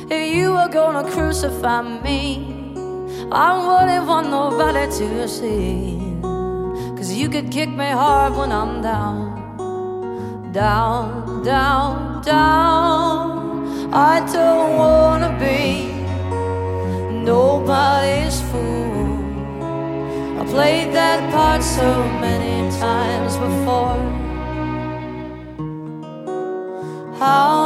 If you were gonna crucify me, I wouldn't want nobody to see. 'Cause you could kick me hard when I'm down, down, down, down. I don't wanna be nobody's fool. I played that part so many times before. How